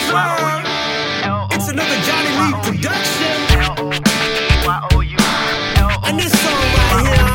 world. It's another Johnny Lee production. And this song right here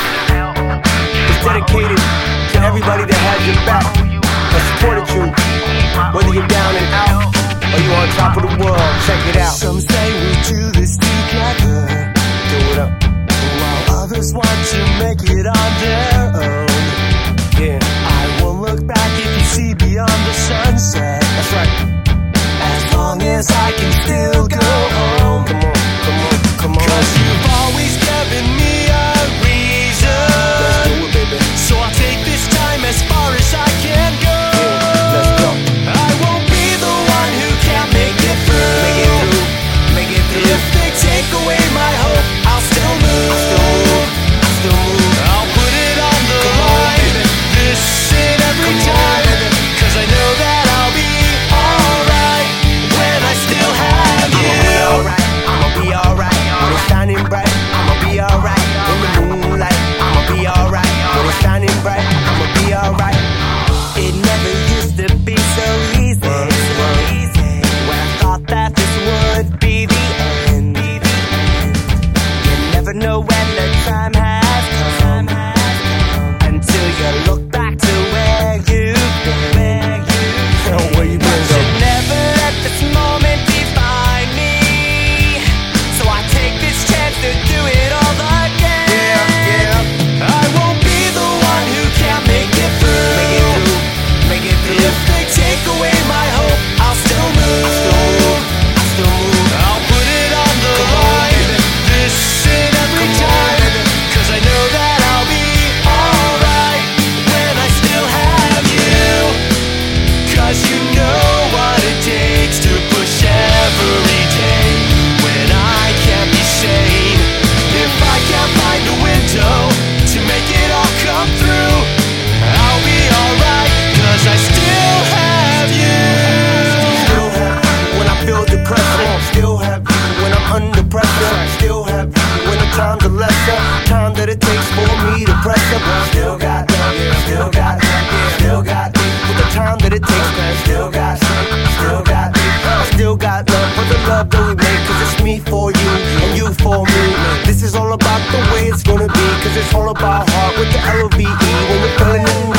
is dedicated to everybody that had your back, that supported you, whether you're down and out or you on top of the world. Check it out. Some say we do this together, Do it up. while others want to make it on their own. Yeah, I won't look back if you see beyond the sunset, that's right. as long as I can still go home. Come on, come on, come on. 'Cause you've always given me a reason, Let's do it, baby. so I'll take this time as far as I can go. Yeah, let's go. I won't be the one who can't make it through. Make it through, make it through. If they take away my hope, I'll still move. I still move, I still move. I'll put it on the line, this and every time, 'cause I know that I'll be alright when I still have you. I'ma be alright, I'ma be alright. When it's shining bright, I'ma be alright. In the moonlight, I'ma be alright. When it's shining bright, I'ma be alright. It never used to be so easy, when I thought that this would be the end. You never know when the time has come, until you look back to where you've been. Where you been, Should though? never let this moment define me, so I take this chance to do it all again. Yeah, yeah. I won't be the one who can't make it through. Make it through, make it through. If they take away my hope, I'll still move. I still move, I still move. I'll put it on the line, this and every time, 'cause I know that I'll be alright when I still have you. 'Cause you know what it takes to push every day when I can't be sane. If I can't find a window to make it all come through, I'll be alright, 'cause I still have you. Still have you when I feel depression. Still have you when I'm under pressure. Still have you when the times are lesser. Time that it takes for me to pressure. Still got love, still got love, still got me. With the time that it takes, still got still got me. I still got love for the love that we make. 'Cause it's me for you and you for me. This is all about the way it's gonna be. 'Cause it's all about heart with the LOVE. When we're feeling in